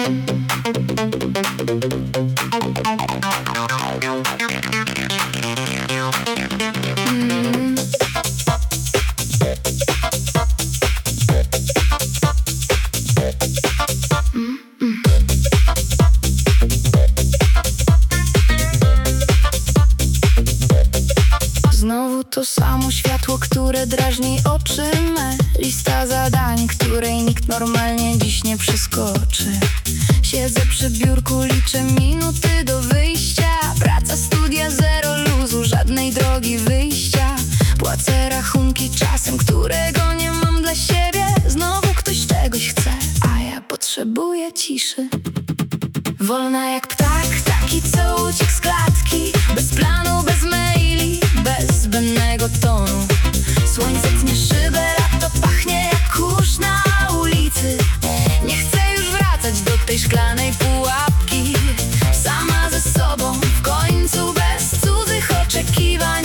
Znowu to samo światło, które drażni oczy me. Lista zadań, której nikt normalnie dziś nie przeskoczy. Siedzę przy biurku, liczę minuty do wyjścia. Praca, studia, zero luzu, żadnej drogi wyjścia. Płacę rachunki czasem, którego nie mam dla siebie. Znowu ktoś czegoś chce, a ja potrzebuję ciszy. Wolna jak ptak, taki co uciekł z klatki. Bez planu, bez maili, bez zbędnego tonu. Słońce tnie szybę, lato pachnie jak kurz na ulicy. Nie chcę już wracać do tej szklanej pułapki. Sama ze sobą, w końcu bez cudzych oczekiwań.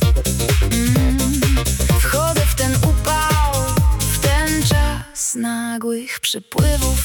Wchodzę w ten upał, w ten czas nagłych przypływów.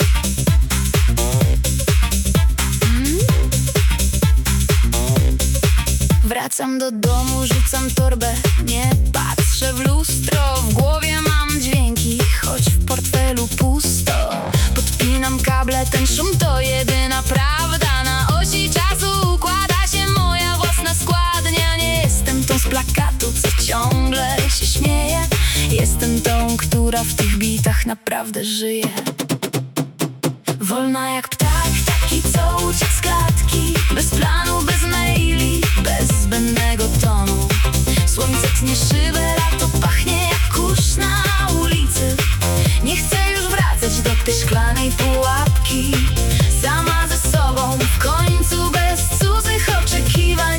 Wracam do domu, rzucam torbę, nie patrzę w lustro. W głowie mam dźwięki, choć w portfelu pusto. Podpinam kable, ten szum to jedyna prawda. Na osi czasu układa się moja własna składnia. Nie jestem tą z plakatu, co ciągle się śmieje. Jestem tą, która w tych bitach naprawdę żyje. Wolna jak ptak, taki co uciekł z klatki. Bez planu, bez maili, bez zbędnego tonu. Słońce tnie szybę, lato pachnie jak kurz na ulicy. Nie chcę już wracać do tej szklanej pułapki. Sama ze sobą, w końcu bez cudzych oczekiwań.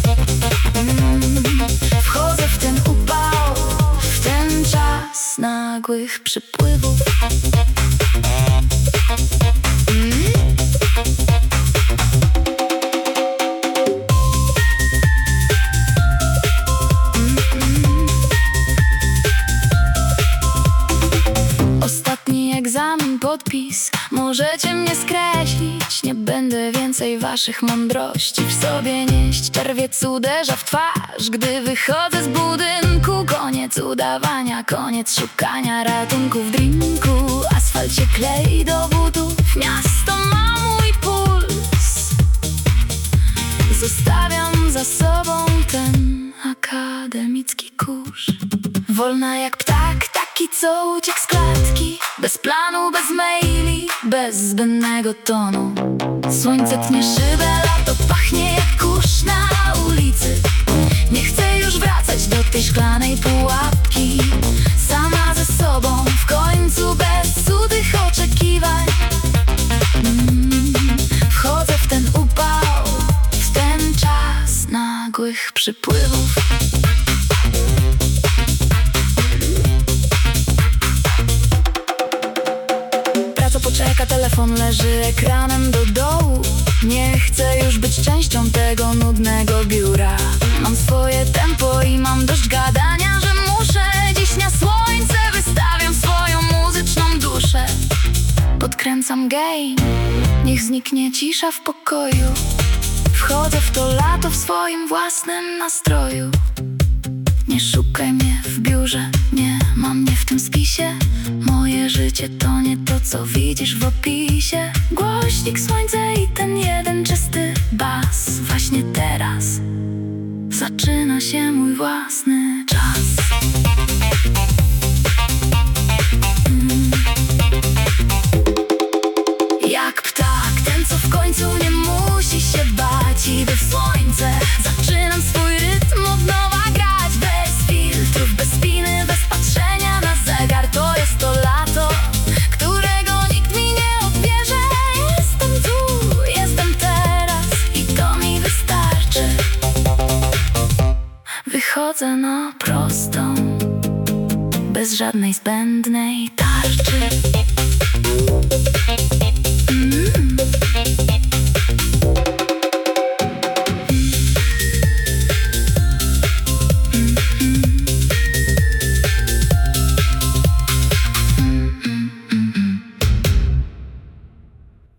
Wchodzę w ten upał, w ten czas nagłych przypływów. Ostatni egzamin, podpis. Możecie mnie skreślić, nie będę więcej waszych mądrości w sobie nieść. Czerwiec uderza w twarz, gdy wychodzę z budynku. Koniec udawania, koniec szukania ratunku w drinku. Asfalt się klei do butów, miasto ma mój puls. Zostawiam za sobą ten akademicki kurz. Wolna jak ptak, taki co uciekł z klatki. Bez planu, bez maili, bez zbędnego tonu. Słońce tnie szybę, lato pachnie jak kurz na ulicy. Nie chcę już wracać do tej szklanej pułapki. Sama ze sobą, w końcu bez cudzych oczekiwań. Wchodzę w ten upał, w ten czas nagłych przypływów. Praca poczeka, telefon leży ekranem do dołu. Nie chcę już być częścią tego nudnego biura. Mam swoje tempo i mam dość gadania, że muszę. Dziś na słońce wystawiam swoją muzyczną duszę. Podkręcam game, niech zniknie cisza w pokoju. Wchodzę w to lato w swoim własnym nastroju. Nie szukaj mnie w biurze, nie ma mnie w tym spisie. Moje życie to nie to, co widzisz w opisie. Głośnik, słońce i ten jeden czysty bas. Właśnie teraz zaczyna się mój własny czas. Jak ptak, ten co w końcu nie musi się bać. Idę w słońce, zaczynam swój rytm od nowa grać. Bez filtrów, bez spiny, bez patrzenia na zegar. To jest to lato, którego nikt mi nie odbierze. Jestem tu, jestem teraz i to mi wystarczy. Wychodzę na prostą, bez żadnej zbędnej tarczy.